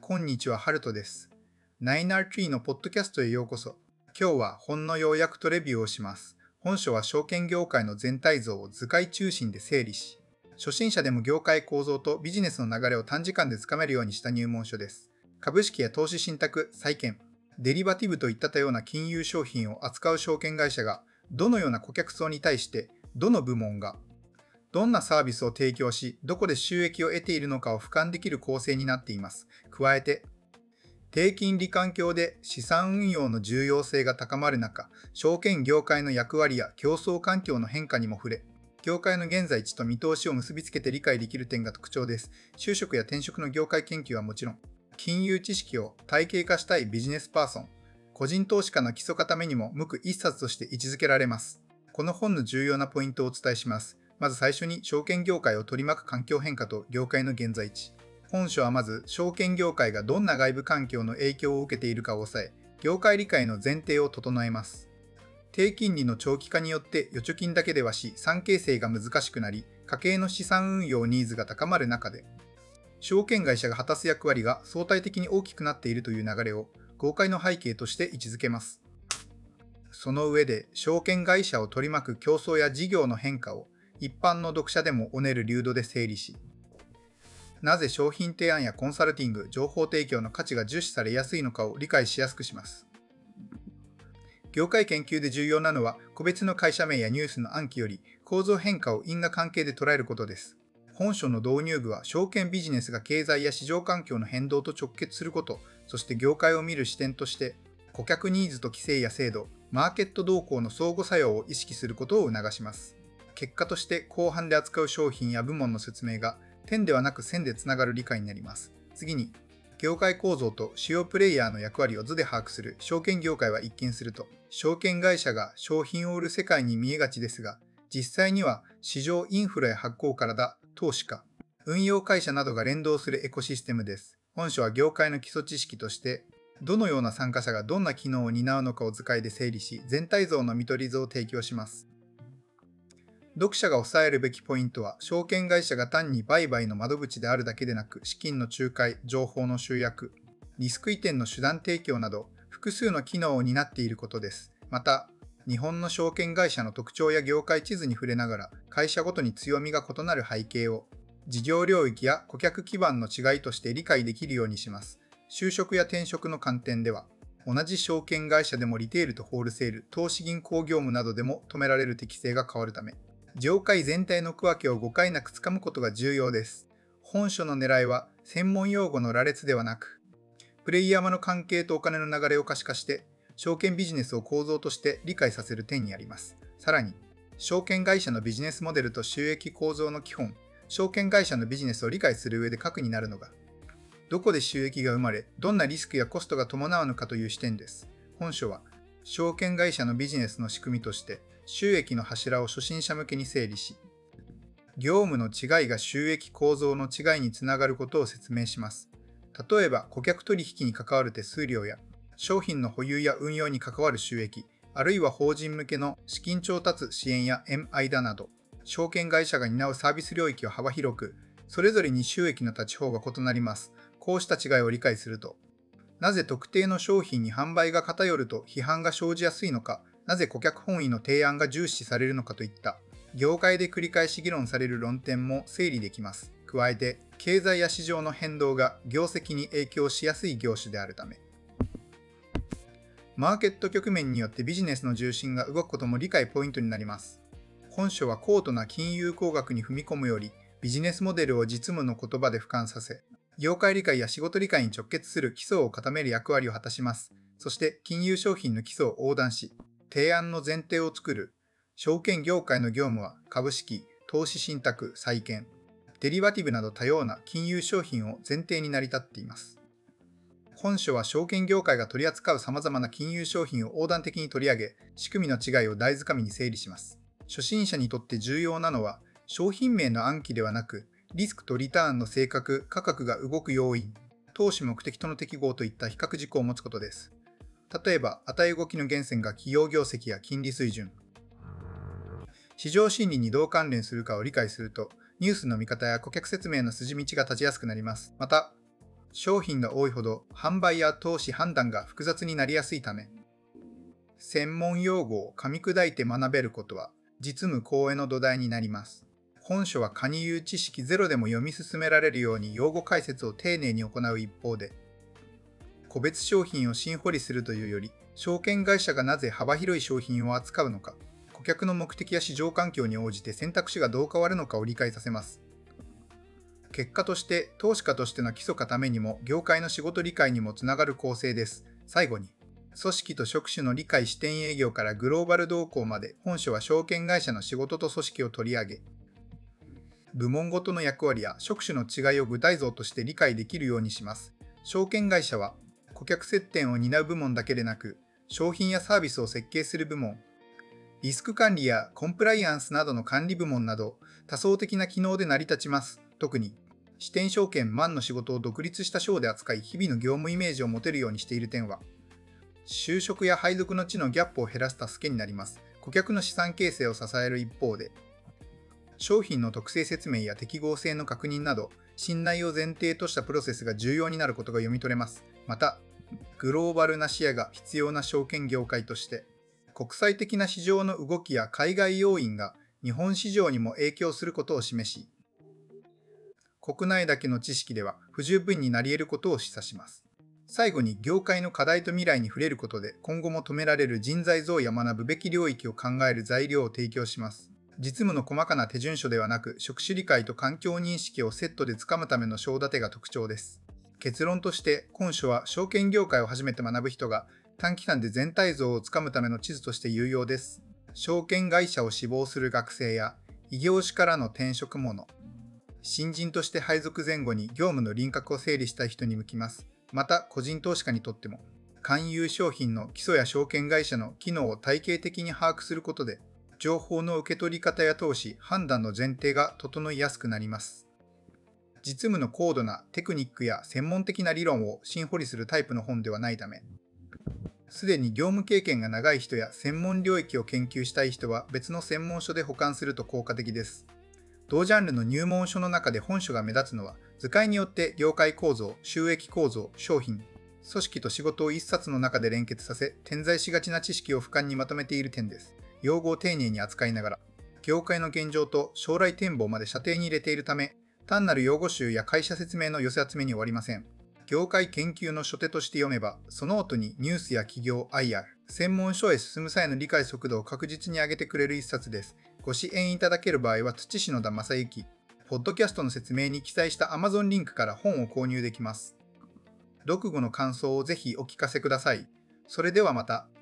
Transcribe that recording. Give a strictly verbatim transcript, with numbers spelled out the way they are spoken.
こんにちは、ハルトです。ナインアールティーのポッドキャストへようこそ。今日は本の要約とレビューをします。本書は証券業界の全体像を図解中心で整理し、初心者でも業界構造とビジネスの流れを短時間でつかめるようにした入門書です。株式や投資信託、債券、デリバティブといった多様な金融商品を扱う証券会社が、どのような顧客層に対して、どの部門が、どんなサービスを提供し、どこで収益を得ているのかを俯瞰できる構成になっています。加えて、低金利環境で資産運用の重要性が高まる中、証券業界の役割や競争環境の変化にも触れ、業界の現在地と見通しを結びつけて理解できる点が特徴です。就職や転職の業界研究はもちろん、金融知識を体系化したいビジネスパーソン、個人投資家の基礎固めにも向く一冊として位置づけられます。この本の重要なポイントをお伝えします。まず最初に証券業界を取り巻く環境変化と業界の現在地。本書はまず証券業界がどんな外部環境の影響を受けているかを抑え、業界理解の前提を整えます。低金利の長期化によって預貯金だけでは資産形成が難しくなり、家計の資産運用ニーズが高まる中で、証券会社が果たす役割が相対的に大きくなっているという流れを業界の背景として位置づけます。その上で証券会社を取り巻く競争や事業の変化を一般の読者でもおねる流度で整理し、なぜ商品提案やコンサルティング、情報提供の価値が重視されやすいのかを理解しやすくします。業界研究で重要なのは、個別の会社名やニュースの暗記より構造変化を因果関係で捉えることです。本書の導入部は、証券ビジネスが経済や市場環境の変動と直結すること、そして業界を見る視点として、顧客ニーズと規制や制度、マーケット動向の相互作用を意識することを促します。結果として後半で扱う商品や部門の説明が点ではなく線でつながる理解になります。次に、業界構造と主要プレイヤーの役割を図で把握する証券業界は一見すると、証券会社が商品を売る世界に見えがちですが、実際には市場インフラや発行からだ、投資家、運用会社などが連動するエコシステムです。本書は業界の基礎知識として、どのような参加者がどんな機能を担うのかを図解で整理し、全体像の見取り図を提供します。読者が押さえるべきポイントは、証券会社が単に売買の窓口であるだけでなく、資金の仲介、情報の集約、リスク移転の手段提供など、複数の機能を担っていることです。また、日本の証券会社の特徴や業界地図に触れながら、会社ごとに強みが異なる背景を、事業領域や顧客基盤の違いとして理解できるようにします。就職や転職の観点では、同じ証券会社でもリテールとホールセール、投資銀行業務などでも止められる適性が変わるため、業界全体の区分けを誤解なくつかむことが重要です。本書の狙いは専門用語の羅列ではなく、プレイヤー間の関係とお金の流れを可視化して、証券ビジネスを構造として理解させる点にあります。さらに、証券会社のビジネスモデルと収益構造の基本、証券会社のビジネスを理解する上で核になるのが、どこで収益が生まれ、どんなリスクやコストが伴うのかという視点です。本書は、証券会社のビジネスの仕組みとして、収益の柱を初心者向けに整理し、業務の違いが収益構造の違いにつながることを説明します。例えば、顧客取引に関わる手数料や、商品の保有や運用に関わる収益、あるいは法人向けの資金調達支援や エムアイダ など、証券会社が担うサービス領域は幅広く、それぞれに収益の立ち方が異なります。こうした違いを理解すると、なぜ特定の商品に販売が偏ると批判が生じやすいのか、なぜ顧客本位の提案が重視されるのかといった、業界で繰り返し議論される論点も整理できます。加えて、経済や市場の変動が業績に影響しやすい業種であるため、マーケット局面によってビジネスの重心が動くことも理解ポイントになります。本書は高度な金融工学に踏み込むより、ビジネスモデルを実務の言葉で俯瞰させ、業界理解や仕事理解に直結する基礎を固める役割を果たします。そして、金融商品の基礎を横断し、提案の前提を作る。証券業界の業務は株式、投資信託、債券、デリバティブなど多様な金融商品を前提に成り立っています。本書は証券業界が取り扱う様々な金融商品を横断的に取り上げ、仕組みの違いを大図紙に整理します。初心者にとって重要なのは、商品名の暗記ではなく、リスクとリターンの性格、価格が動く要因、投資目的との適合といった比較軸を持つことです。例えば、値動きの源泉が企業業績や金利水準。市場心理にどう関連するかを理解すると、ニュースの見方や顧客説明の筋道が立ちやすくなります。また、 商品が多いほど販売や投資判断が複雑になりやすいため、専門用語を噛み砕いて学べることは実務講演の土台になります。本書は金融知識ゼロでも読み進められるように用語解説を丁寧に行う一方で、個別商品を新掘りするというより、証券会社がなぜ幅広い商品を扱うのか、顧客の目的や市場環境に応じて選択肢がどう変わるのかを理解させます。結果として、投資家としての基礎化ためにも、業界の仕事理解にもつながる構成です。最後に、組織と職種の理解視点営業からグローバル動向まで、本書は証券会社の仕事と組織を取り上げ、部門ごとの役割や職種の違いを具体像として理解できるようにします。証券会社は、顧客接点を担う部門だけでなく、商品やサービスを設計する部門、リスク管理やコンプライアンスなどの管理部門など、多層的な機能で成り立ちます。特に、支店証券マンの仕事を独立した章で扱い、日々の業務イメージを持てるようにしている点は、就職や配属の地のギャップを減らす助けになります。顧客の資産形成を支える一方で、商品の特性説明や適合性の確認など、信頼を前提としたプロセスが重要になることが読み取れます。また、グローバルな視野が必要な証券業界として、国際的な市場の動きや海外要因が日本市場にも影響することを示し、国内だけの知識では不十分になり得ることを示唆します。最後に業界の課題と未来に触れることで今後も止められる人材増や学ぶべき領域を考える材料を提供します。実務の細かな手順書ではなく、職種理解と環境認識をセットでつかむための章立てが特徴です。結論として、本書は証券業界を初めて学ぶ人が短期間で全体像をつかむための地図として有用です。証券会社を志望する学生や異業種からの転職者、新人として配属前後に業務の輪郭を整理したい人に向きます。また、個人投資家にとっても、金融商品の基礎や証券会社の機能を体系的に把握することで、情報の受け取り方や投資、判断の前提が整いやすくなります。実務の高度なテクニックや専門的な理論を深掘りするタイプの本ではないため、すでに業務経験が長い人や専門領域を研究したい人は別の専門書で保管すると効果的です。同ジャンルの入門書の中で本書が目立つのは、図解によって業界構造、収益構造、商品、組織と仕事を一冊の中で連結させ、点在しがちな知識を俯瞰にまとめている点です。用語を丁寧に扱いながら、業界の現状と将来展望まで射程に入れているため、単なる用語集や会社説明の寄せ集めに終わりません。業界研究の書手として読めば、その後にニュースや企業 アイアール、専門書へ進む際の理解速度を確実に上げてくれる一冊です。ご支援いただける場合は土篠田正幸、ポッドキャストの説明に記載した Amazon リンクから本を購入できます。読後の感想をぜひお聞かせください。それではまた。